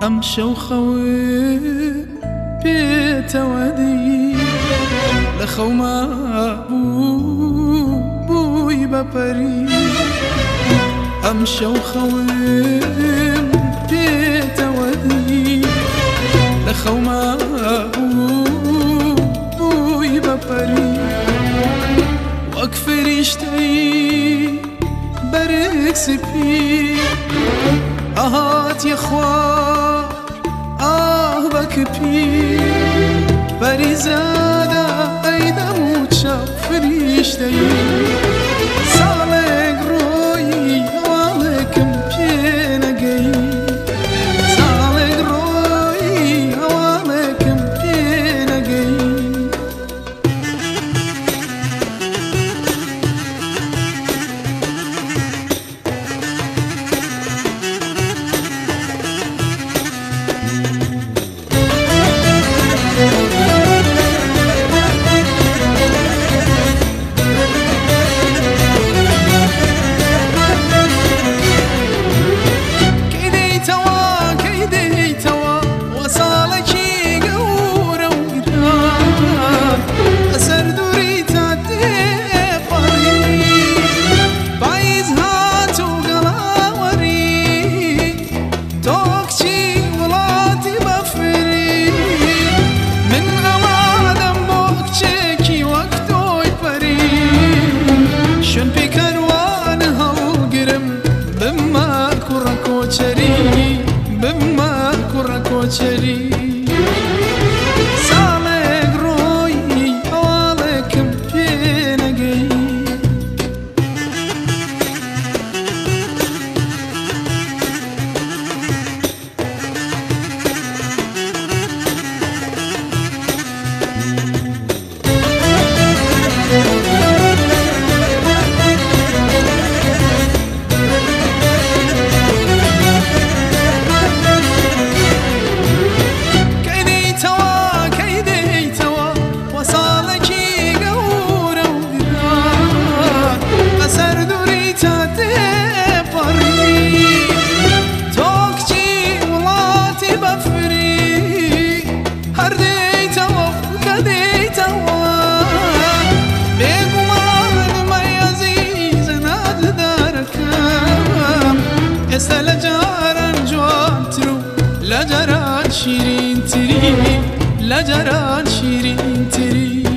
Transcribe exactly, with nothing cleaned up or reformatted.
ئەمشەو خەوێ پێتەوەدی لە خەوما بوو بووی بەپەری ئەمشەو خەوێم پێتەوەدی لە خەوما بوو بووی بەپەری وەک فریشتەی بەرێک سپی ئەهاتیە خوار ئاه بەکپی پەریزادە ئەی دەم و چاو فریشتەی ساڵێک ڕۆیی هەواڵێکم پێ نەگەی ساڵێک ڕۆیی هەواڵێکم پێ نەگەی بما کوڕە کۆچەری ساڵێک ڕۆیی هەواڵێکم پێ نەگەی ئێستا لە جاران جوانتر و لە جاران شیرینتری لە جاران شیرینتری